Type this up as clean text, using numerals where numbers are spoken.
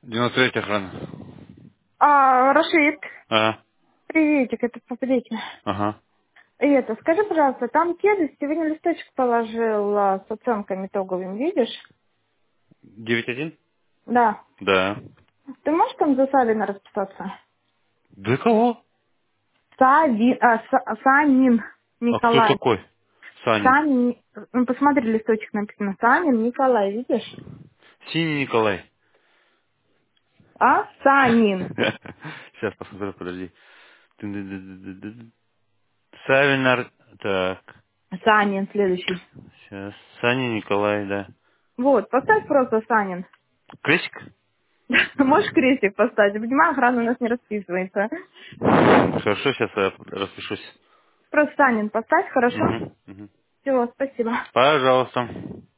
93 охрана. Рашид, А, приветик, это поплечно. ага. И это, скажи, пожалуйста, там кеды сегодня листочек положил с оценками итоговыми, видишь? 9-1? Да. Да. Ты можешь там за Савина расписаться? Да кого? Санин А кто Николай. такой? Санин. Санин, ну посмотри, листочек написано. Санин Николай, видишь? Синий Николай. Санин. Сейчас посмотрю, подожди. Савинар. Так. Санин следующий. Сейчас. Саня Николай, да. Вот, поставь просто Санин. Крестик? Можешь крестик поставить? Понимаю, охрана у нас не расписывается. Хорошо, сейчас я распишусь. Просто Санин поставь, хорошо? Мгм, мгм. Все, спасибо. Пожалуйста.